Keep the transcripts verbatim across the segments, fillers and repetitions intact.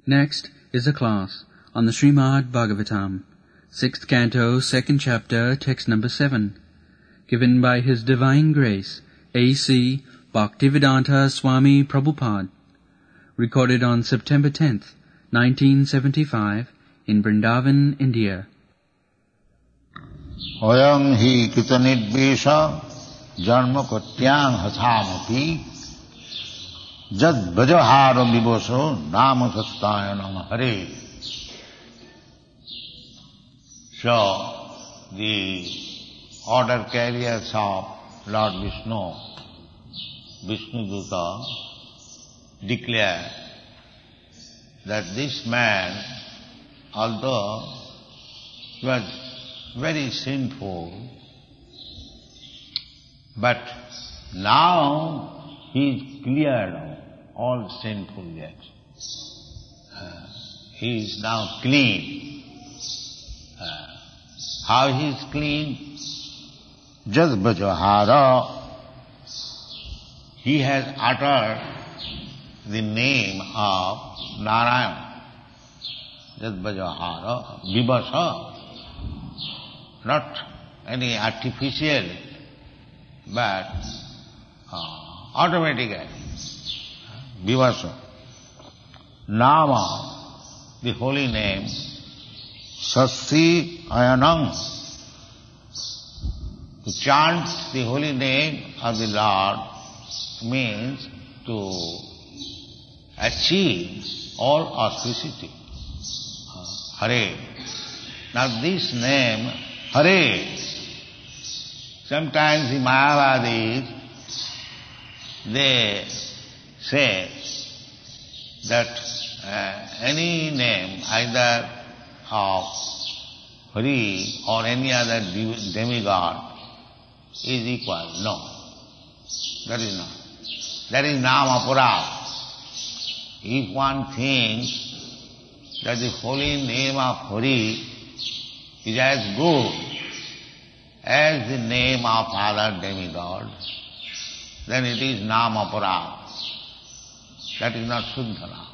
Next is a class on the Srimad Bhagavatam, sixth canto, second chapter, text number seven, given by His Divine Grace, A C Bhaktivedanta Swami Prabhupada, recorded on September tenth, nineteen seventy-five, in Vrindavan, India. Oyam hi kitanidvesha janma kotyang hathamapi jad bhajahara vivaso nama sastaya nama hare. So, the order carriers of Lord Vishnu, Vishnu Duta, declare that this man, although he was very sinful, but now he is cleared of all sinfulness. Uh, he is now clean. Uh, how he is clean? Jad bhajahara. He has uttered the name of Narayan. Jad bhajahara, vivasa. Not any artificial, but uh, automatically. Vivasa. Nama, the holy name, Sasti Ayanam. To chant the holy name of the Lord means to achieve all auspicity. Hare. Now this name, Hare, sometimes the Mayavadis, they say that uh, any name, either of Hari or any other demigod, is equal. No, that is not. That is Namapura. If one thinks that the holy name of Hari is as good as the name of other demigods, then it is Namapura. That is not Shuddhana.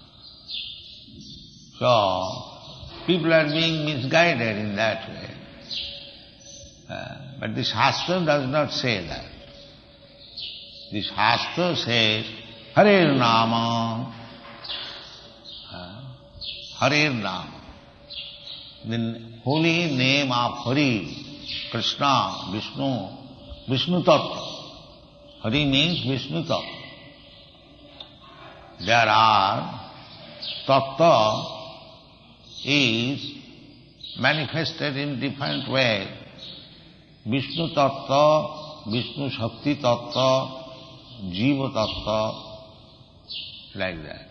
So, people are being misguided in that way. Uh, but the Shastra does not say that. The Shastra says, Hare Nama. Uh, Hare Nama. The holy name of Hari, Krishna, Vishnu, Vishnu Tattva. Hari means Vishnu Tattva. There are Tattva is manifested in different ways. Vishnu Tattva, Vishnu Shakti Tattva, Jiva Tattva, like that.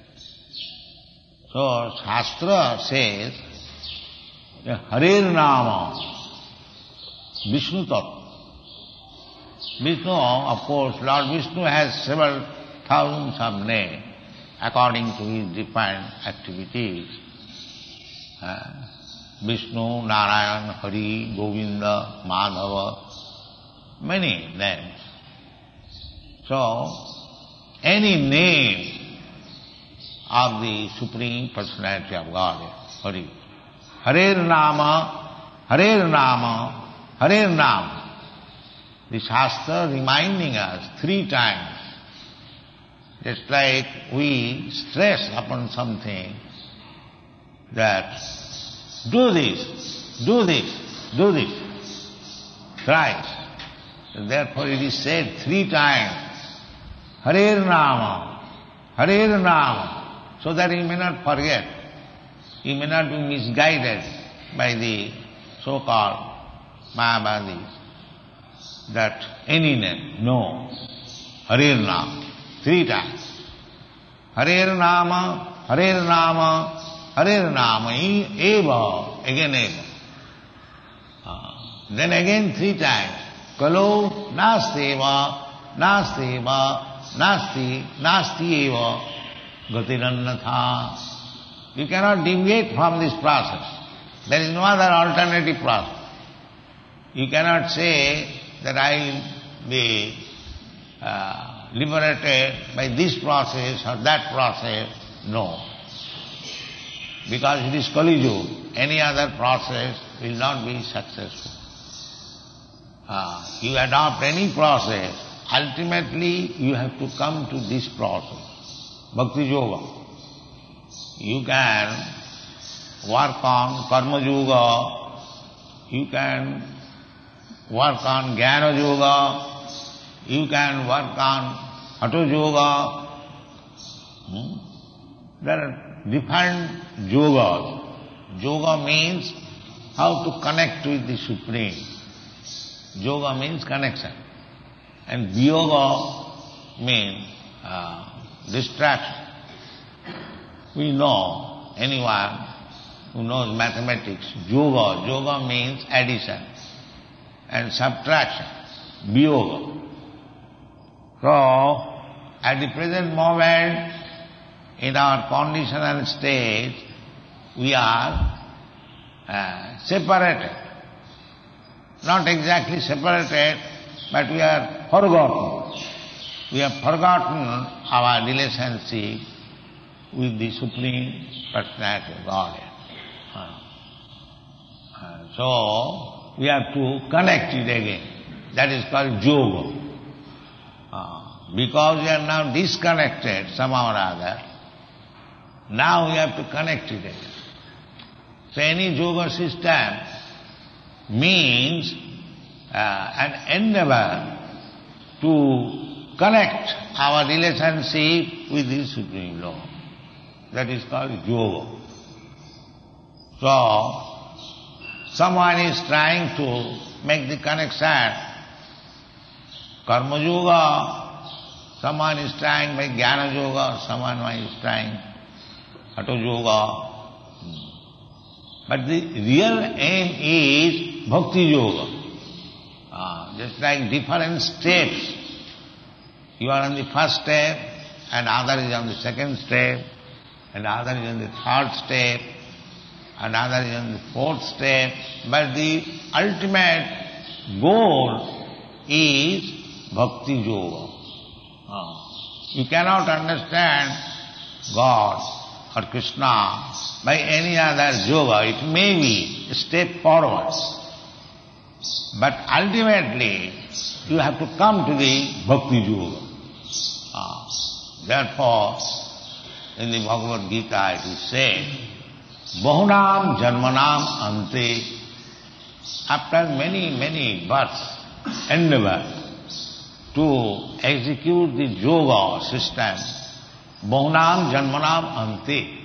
So Shastra says, Hare Nama, Vishnu Tattva. Vishnu, of course, Lord Vishnu has several thousands of names according to his different activities. Uh, Vishnu, Narayan, Hari, Govinda, Madhava, many names. So, any name of the Supreme Personality of God, Hari. Hare Nama, Hare Nama, Hare Nama. The Shastra reminding us three times, just like we stress upon something, that do this, do this, do this, thrice. Therefore it is said three times, Hare Nama, Hare Nama, so that he may not forget, he may not be misguided by the so-called Mayavadis, that any name, no, Hare Nama, three times. Hare Nama, Hare Nama, Hare Nama, eva, again eva. Uh, then again three times. Kalo nasteva, nasteva, nasti, nasti eva, gatirannatha. You cannot deviate from this process. There is no other alternative process. You cannot say that I will be uh, liberated by this process or that process. No. because it is Kali Yuga. Any other process will not be successful. Uh, you adopt any process, ultimately you have to come to this process, Bhakti Yoga. You can work on Karma Yoga, you can work on Jnana Yoga, you can work on Hatha Yoga. Hmm? There are different yogas. Yoga means how to connect with the Supreme. Yoga means connection. And Viyoga means uh, distraction. We know, anyone who knows mathematics, yoga, yoga means addition and subtraction, Viyoga. So, at the present moment, in our conditional state, we are uh, separated. Not exactly separated, but we are forgotten. We have forgotten our relationship with the Supreme Personality of Godhead. Uh, uh, so, we have to connect it again. That is called yoga. Uh, because we are now disconnected somehow or other, now we have to connect it again. So any yoga system means uh, an endeavor to connect our relationship with the Supreme Lord. That is called yoga. So, someone is trying to make the connection, Karma Yoga, someone is trying by Jnana Yoga, someone is trying Hatha Yoga. But the real aim is Bhakti Yoga. Uh, just like different steps. You are on the first step, and other is on the second step, and other is on the third step, and other is on the fourth step. But the ultimate goal is Bhakti Yoga. Uh, you cannot understand God or Krishna by any other yoga. It may be a step forward. But ultimately, you have to come to the Bhakti Yoga. Ah. Therefore, in the Bhagavad Gita it is said, Bahunam Janmanam Ante, after many, many births, endeavor to execute the yoga system, Bahunam Janmanam Ante,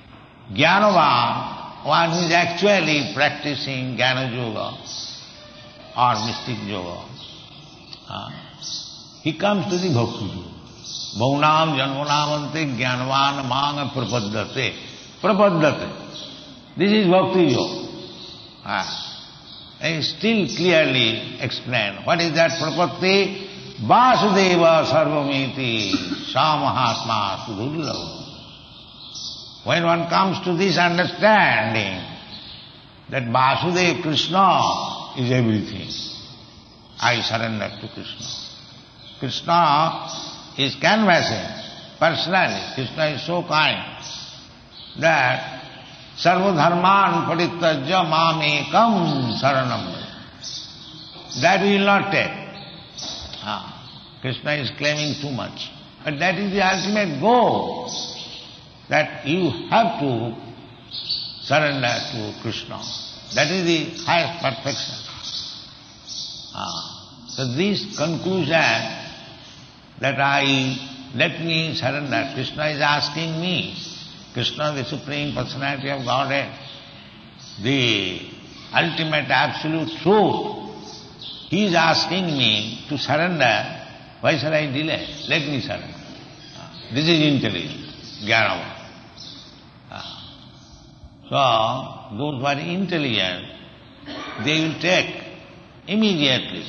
Jnanavan, one who is actually practicing Jnana Yoga or mystic yoga, uh, he comes to the Bhakti Yoga. Bahunam Janmanam Ante Jnanavan Manga Prapaddate. Prapaddate. This is Bhakti Yoga. Uh, and still clearly explained. What is that Prapatti? Vasudeva Sarvamiti Samahatma Sudurlava. When one comes to this understanding that Vasudeva Krishna is everything, I surrender to Krishna. Krishna is canvassing personally. Krishna is so kind that Sarvadharman Parityajya Mamekam Saranam. That we will not take. Ah, Krishna is claiming too much. But that is the ultimate goal, that you have to surrender to Krishna. That is the highest perfection. Ah, so this conclusion that I, let me surrender, Krishna is asking me, Krishna, the Supreme Personality of Godhead, the ultimate absolute truth, he is asking me to surrender. Why shall I delay? Let me surrender. This is intelligence, jnana. So, those who are intelligent, they will take immediately.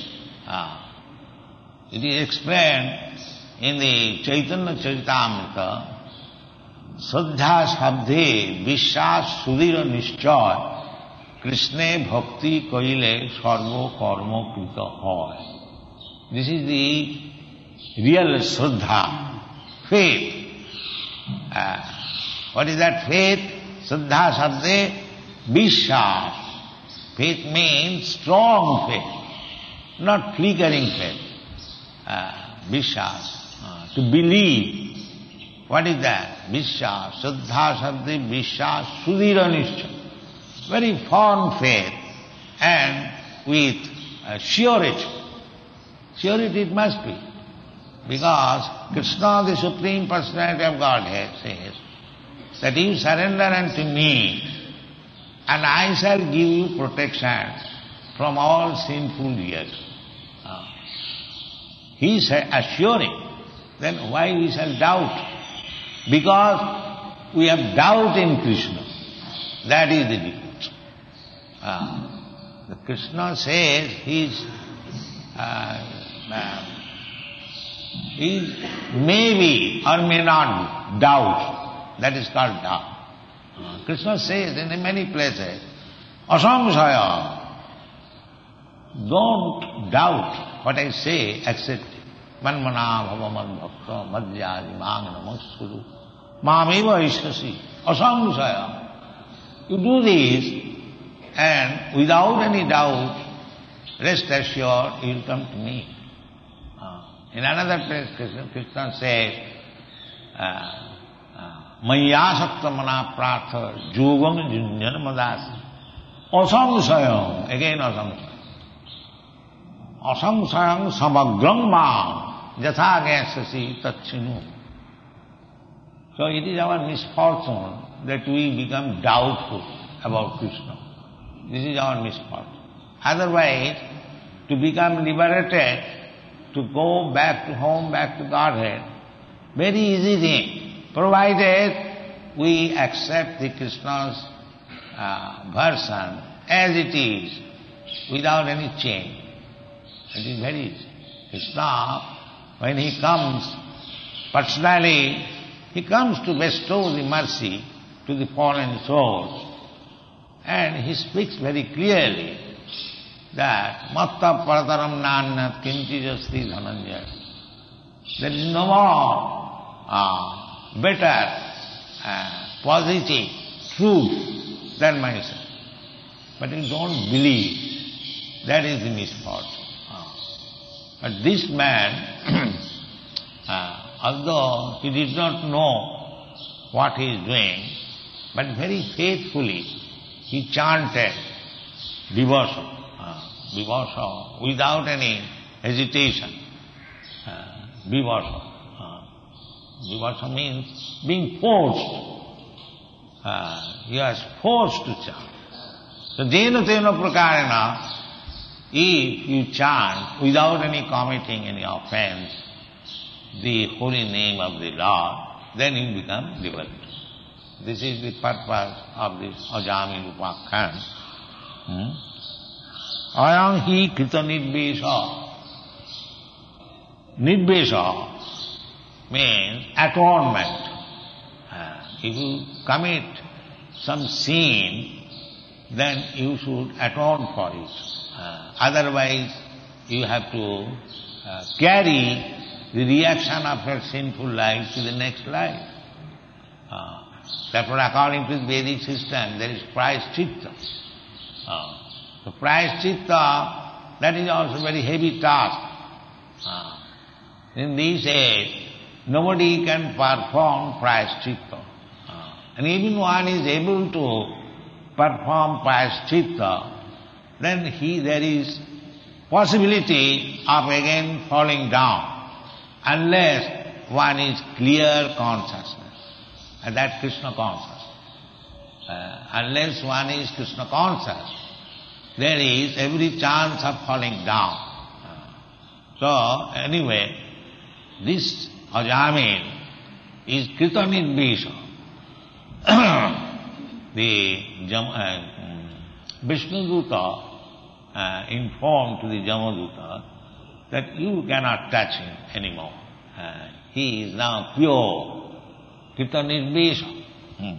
It is explained in the Chaitanya Charitamrita, Saddha Sabdhe Vishwas Sudhira Nishchay Krishne Bhakti Kaile Sarvo Karma Krita Hoy. This is the real Shraddha, faith. Uh, what is that faith? Saddha Sabde Vishwas. Faith means strong faith, not flickering faith. Uh, Vishwas, uh, to believe. What is that? Vishwas. Saddha Sabde Vishwas Sudhira Nishcha. Very firm faith and with uh, surety. Surety it must be. Because Krishna, the Supreme Personality of Godhead, says that you surrender unto me and I shall give you protection from all sinful years. Uh, he is assuring. Then why we shall doubt? Because we have doubt in Krishna. That is the difference. Uh, the Krishna says he is uh, uh, he may be or may not be doubt. That is called doubt. Uh, Krishna says in many places, asamsaya, don't doubt what I say, accept it. Manmana bhava mad bhakta madhyadi mang namaskuru mameva ishasi asamsaya. You do this and without any doubt, rest assured you will come to me. Uh, in another place Krishna, Krishna says, uh, Mayasakta mana prartha yogam junjana madasi. Asamsayam, again asamsayam. Asamsayam samagram mam jatha gasyasi tatchinu. So it is our misfortune that we become doubtful about Krishna. This is our misfortune. Otherwise, to become liberated, to go back to home, back to Godhead, very easy thing. Provided we accept the Krishna's uh, version as it is, without any change. It is very easy. Krishna, when he comes, personally, he comes to bestow the mercy to the fallen souls. And he speaks very clearly that Matta Parataram Nannat Kinchijasti Dhananjaya. There is no more uh, better, uh, positive, truth than myself. But you don't believe. That is the misfortune. Uh, but this man, uh, although he did not know what he is doing, but very faithfully he chanted devotion, uh, devotion without any hesitation. Uh, devotion. Devotion means being forced. Uh, he was forced to chant. So, jena tena prakarena, if you chant without any committing any offense, the holy name of the Lord, then you become devotee. This is the purpose of this Ajami Upakhyan. Ayam hi krita nidvesa. Nidvesa means atonement. Uh, if you commit some sin, then you should atone for it. Uh, otherwise, you have to uh, carry the reaction of your sinful life to the next life. Uh, therefore, according to the Vedic system, there is prayaschitta. Uh, the prayaschitta, that is also a very heavy task. Uh, in this age, nobody can perform prayaschitta. Uh, and even one is able to perform prayaschitta, then he there is possibility of again falling down, unless one is clear consciousness, and that Krishna consciousness. Uh, unless one is Krishna conscious, there is every chance of falling down. Uh, so, anyway, this Ajamin is Krita Nidvesa. The Jam, uh, Vishnuduta uh, informed to the Jamaduta that you cannot touch him anymore. Uh, he is now pure. Krita Nidvesa. Hmm.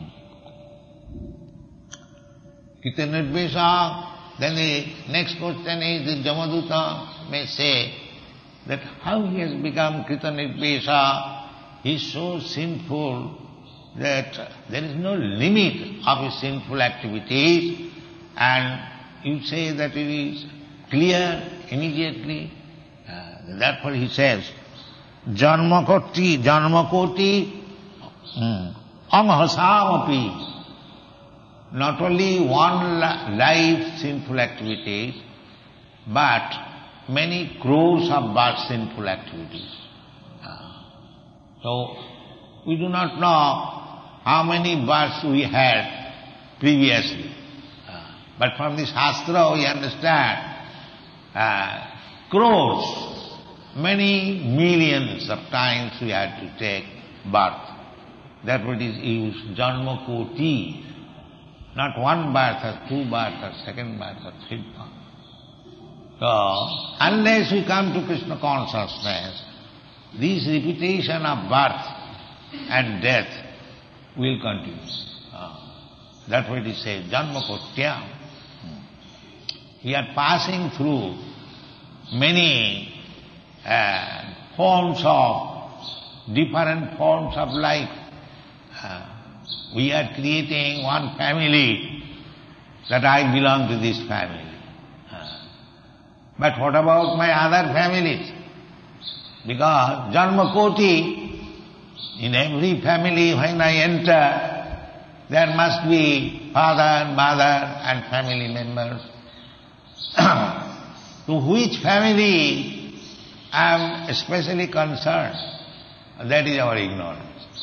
Krita Nidvesa. Then the next question is, the Jamaduta may say that how he has become Krita Nidvesa. He is so sinful that there is no limit of his sinful activities, and you say that it is clear immediately. Uh, therefore he says, Janmakoti, Janmakoti, hmm, Amhasamapi. Not only one life sinful activities, but many crores of birth sinful activities. Uh, so, we do not know how many births we had previously. Uh, but from the Shastra we understand uh, crores, many millions of times we had to take birth. Therefore it is used Janmakoti. Not one birth or two birth or second birth or third birth. So, unless we come to Krishna consciousness, this repetition of birth and death will continue. Uh, that's what it says, Janmakotyam. We are passing through many uh, forms of, different forms of life. Uh, we are creating one family, that I belong to this family. Uh, but what about my other families? Because Janmakoti, in every family when I enter, there must be father, mother and family members. To which family I am especially concerned, that is our ignorance.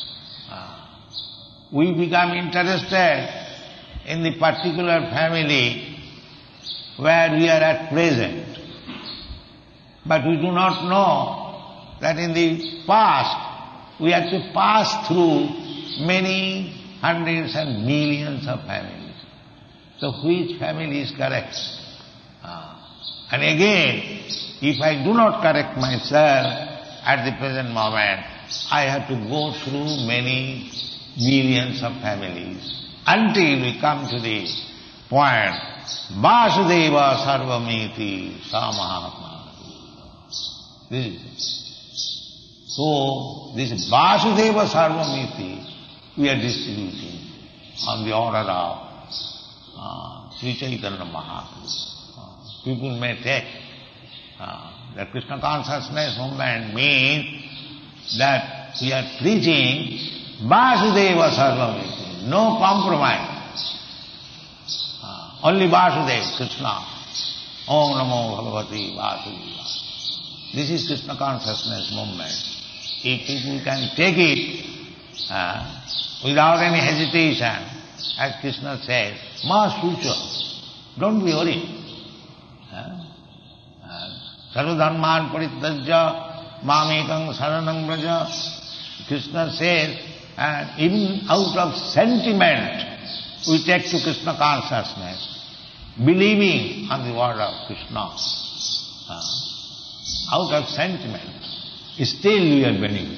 We become interested in the particular family where we are at present. But we do not know that in the past we had to pass through many hundreds and millions of families. So which family is correct? Ah. And again, if I do not correct myself at the present moment, I have to go through many millions of families until we come to the point, Vasudeva Sarvamiti Samahatma. This is it. So, this Vasudeva Sarvamiti we are distributing on the order of uh, Sri Chaitanya Mahaprabhu. Uh, people may take uh, the Krishna consciousness movement means that we are preaching Vasudeva Sarvamiti, no compromise. Uh, only Vasudeva, Krishna. Om Namo Bhagavati Vasudeva. This is Krishna consciousness movement. If people can take it uh, without any hesitation, as Krishna says, Ma Sucha, don't be worried. Sarvadharman Parityajya Mamekam Saranam Braja. Krishna says, and even out of sentiment, we take to Krishna consciousness, believing on the word of Krishna. Uh, out of sentiment, still we are benefiting.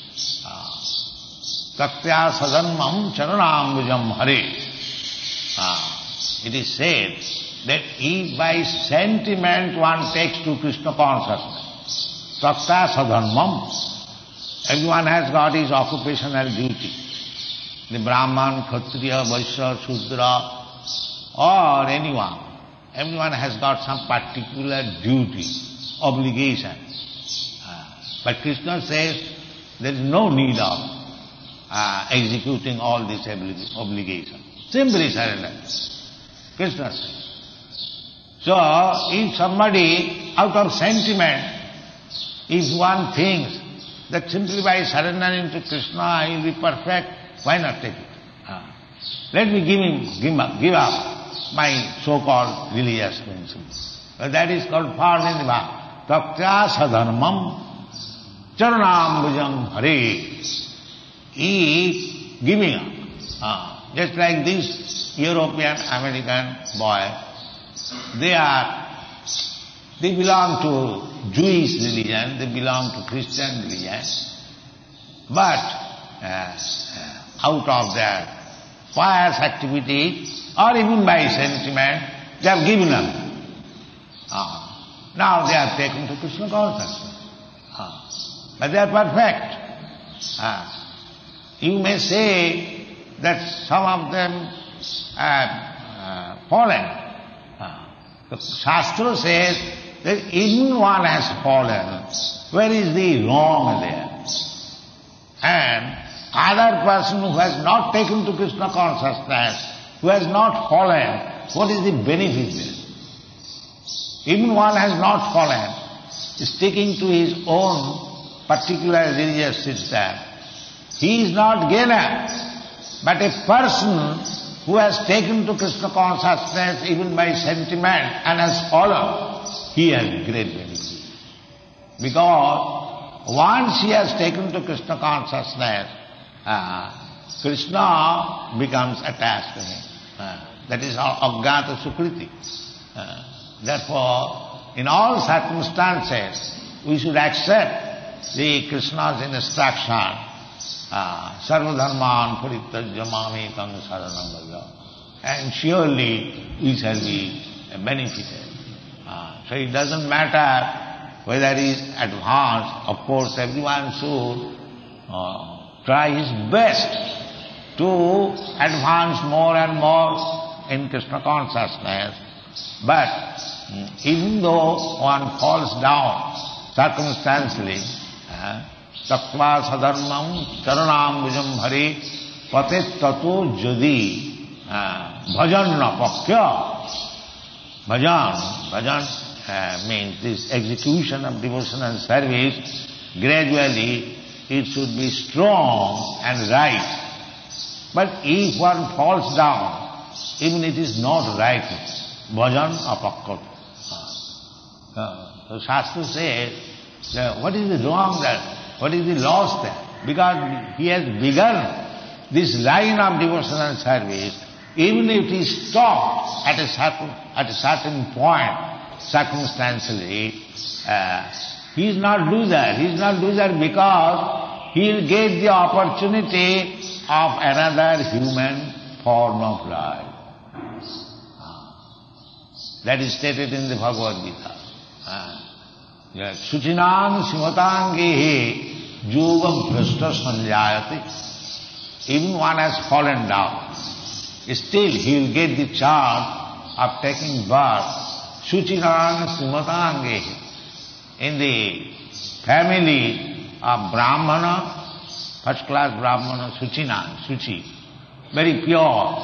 Taktya sadanmam charanambujam hare. Uh, it is said that if by sentiment one takes to Krishna consciousness, takta sadharmam, everyone has got his occupational duty. The Brahman, Kshatriya, Vaishya, Shudra, or anyone. Everyone has got some particular duty, obligation. Uh, but Krishna says there is no need of uh, executing all these oblig- obligations. Simply surrender. Krishna says. So, if somebody, out of sentiment, if one thinks that simply by surrendering to Krishna I will be perfect, why not take it? Ah. Let me give him, give up, give up my so-called religious principles. But that is called form in the Bhagavad. Taktya sadharmam charanambujam hare. He is giving up. Ah. Just like this European American boy, they are They belong to Jewish religion, they belong to Christian religion, but uh, out of their pious activity or even by sentiment, they have given up. Ah. Now they are taken to Krishna consciousness. Ah. But they are perfect. Ah. you may say that some of them have uh, fallen. Uh, the Shastra says that even one has fallen. Where is the wrong there? And other person who has not taken to Krishna consciousness, who has not fallen, what is the benefit there? Even one has not fallen, sticking to his own particular religious system. He is not gainer, but a person who has taken to Krishna consciousness even by sentiment and has fallen, he has great benefit. Because once he has taken to Krishna consciousness, uh, Krishna becomes attached to him. Uh, that is our Ajnata Sukriti. Uh, therefore, in all circumstances, we should accept the Krishna's instruction, uh, Sarva dharman parityajya mamekam saranam vraja. And surely we shall be benefited. Uh, so it doesn't matter whether he is advanced. Of course, everyone should uh, try his best to advance more and more in Krishna consciousness. But mm, even though one falls down circumstantially, tattva sadharmam charanam bhujam bhare patet tato jadi bhajan napakya. Bhajan, bhajan uh, means this execution of devotional service, gradually it should be strong and right. But if one falls down, even it is not right, bhajan apakkat. Uh, so Shastra says, uh, what is the wrong there? What is the loss there? Because he has begun this line of devotional service, even if he stopped at a certain, at a certain point, circumstantially, uh, he is not loser. He is not loser because he will get the opportunity of another human form of life. That is stated in the Bhagavad Gita. Suchinam simatangehe yoga bhrashta sanjayate. Even one has fallen down, still he will get the chance of taking birth. Suchinam simatangehe. In the family of Brahmana, first class Brahmana, Suchina, Suchi, very pure,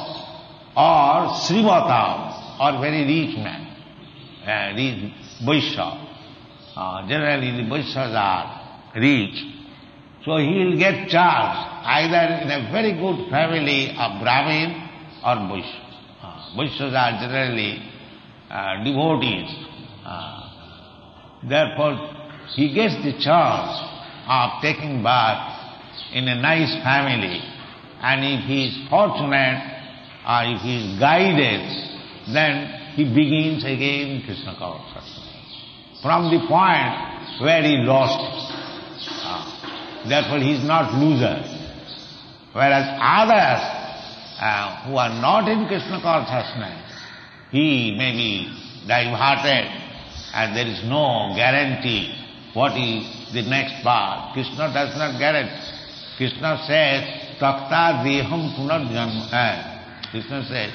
or Srimata, or very rich man, uh, rich Vaishya. Uh, generally the Vaishyas are rich. So he will get charge either in a very good family of Brahmin or Vaishya. Uh, Vaishyas are generally uh, devotees. Uh, therefore, he gets the chance of taking birth in a nice family, and if he is fortunate or if he is guided, then he begins again Krishna consciousness from the point where he lost it. Uh, therefore he is not loser. Whereas others uh, who are not in Krishna consciousness, he may be diverted and there is no guarantee what is the next path. Krishna does not guarantee. Krishna says, takta deham punarjanma. Krishna says,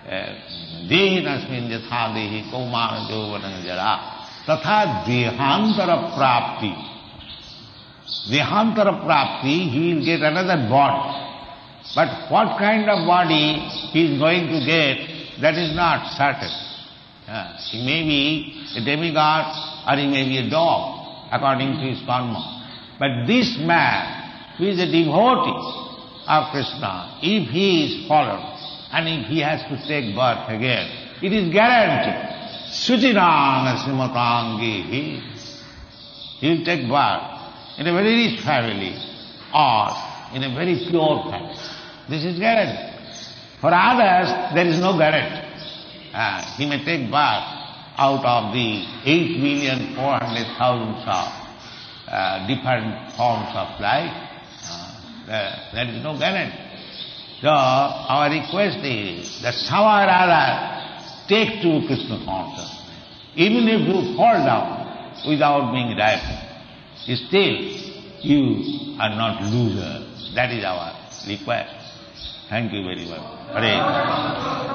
dehi nasmin yatha dehi kaumana jovanam jara tatha dehantara prapti. Dehantara prapti, he will get another body. But what kind of body he is going to get, that is not certain. Uh, he may be a demigod or he may be a dog, according to his karma. But this man, who is a devotee of Krishna, if he is fallen and if he has to take birth again, it is guaranteed. Suchinana srimatangehi. He will take birth in a very rich family or in a very pure family. This is guaranteed. For others, there is no guarantee. Uh, he may take birth out of the eight million four hundred thousand of uh, different forms of life. Uh, there, there is no guarantee. So our request is that somehow or other take to Krishna consciousness. Even if you fall down without being ripened, still you are not losers. That is our required. Thank you very much. Hare